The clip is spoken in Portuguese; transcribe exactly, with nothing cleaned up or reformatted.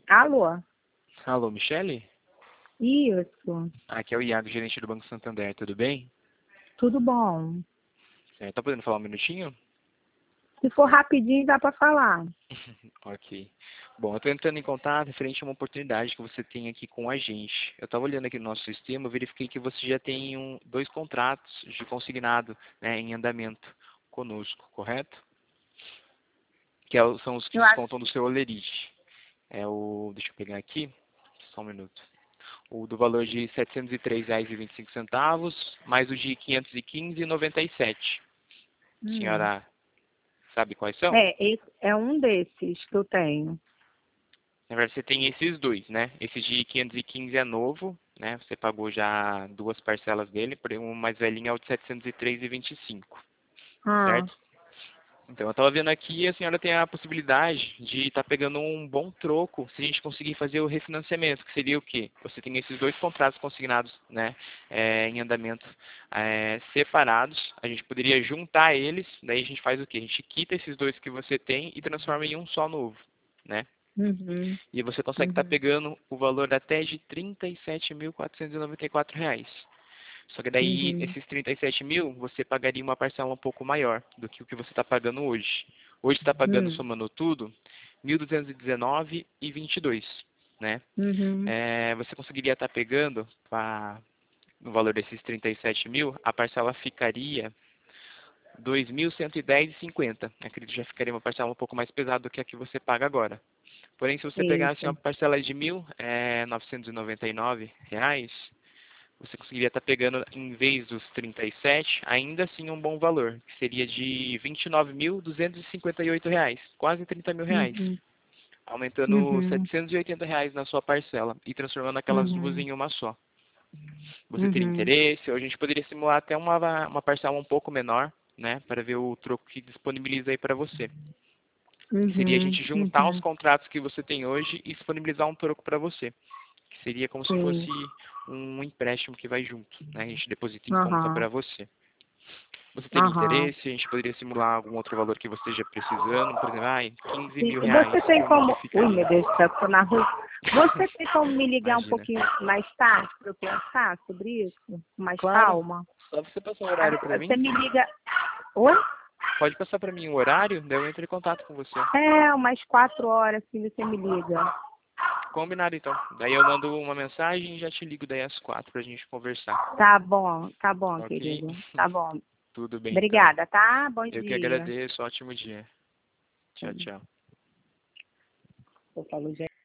Alô? Alô, Michele? Isso. Aqui é o Iago, gerente do Banco Santander, tudo bem? Tudo bom? É, tá podendo falar um minutinho? Se for rapidinho, dá para falar. Ok. Bom, eu estou entrando em contato referente a uma oportunidade que você tem aqui com a gente. Eu estava olhando aqui no nosso sistema, eu verifiquei que você já tem um, dois contratos de consignado, né, em andamento conosco, correto? Que é o- são os que Eu acho. descontam do seu olerite. É o, deixa eu pegar aqui, só um minuto. O do valor de setecentos e três reais e vinte e cinco centavos, mais o de quinhentos e quinze reais e noventa e sete centavos. Hum. Senhora sabe quais são? É, esse é um desses que eu tenho. Na verdade, você tem esses dois, né? Esse de quinhentos e quinze é novo, né? Você pagou já duas parcelas dele, porém o mais velhinho é o de setecentos e três reais e vinte e cinco centavos, Ah. certo? Então, eu estava vendo aqui, a senhora tem a possibilidade de estar pegando um bom troco se a gente conseguir fazer o refinanciamento, que seria o quê? Você tem esses dois contratos consignados, né, é, em andamento é, separados, a gente poderia juntar eles, daí a gente faz o quê? A gente quita esses dois que você tem e transforma em um só novo, né? Uhum. E você consegue estar Uhum. pegando o valor até de trinta e sete mil quatrocentos e noventa e quatro reais. Só que daí, Uhum. esses trinta e sete mil, você pagaria uma parcela um pouco maior do que o que você está pagando hoje. Hoje você está pagando, Uhum. somando tudo, mil duzentos e dezenove reais e vinte e dois centavos, né? Uhum. É, você conseguiria estar pegando, pra, no valor desses trinta e sete mil, a parcela ficaria dois mil cento e dez reais e cinquenta centavos. Acredito que já ficaria uma parcela um pouco mais pesada do que a que você paga agora. Porém, se você pegasse uma Isso. parcela de mil novecentos e noventa e nove reais, você conseguiria estar pegando, em vez dos trinta e sete, ainda assim um bom valor, que seria de vinte e nove mil duzentos e cinquenta e oito reais, quase trinta mil reais, Uhum. aumentando Uhum. setecentos e oitenta reais na sua parcela e transformando aquelas duas Uhum. em uma só. Você teria Uhum. interesse? Ou a gente poderia simular até uma, uma parcela um pouco menor, né, para ver o troco que disponibiliza aí para você. Que seria a Uhum. gente juntar os Uhum. contratos que você tem hoje e disponibilizar um troco para você. Que seria como se fosse Sim. um empréstimo que vai junto, né? A gente deposita em conta Aham. para você. Você teria Aham. interesse? A gente poderia simular algum outro valor que você esteja precisando? Por exemplo, ai, quinze E mil reais você tem por mês como. Ui, meu ficaria. Deus do céu, tô na rua. Você tem como me ligar um Imagina. pouquinho mais tarde para eu pensar sobre isso? Com mais Claro. calma? Só você passar um Ah, horário para você mim. me liga. Oi? Pode passar para mim o horário, daí eu entro em contato com você. É, umas quatro horas que você me liga. Combinado então. Daí eu mando uma mensagem e já te ligo daí às quatro pra gente conversar. Tá bom, tá bom, Ok? querido. Tá bom. Tudo bem então. Obrigada, tá? Bom Eu que dia. agradeço. Ótimo dia. Tchau, tchau. Eu falo,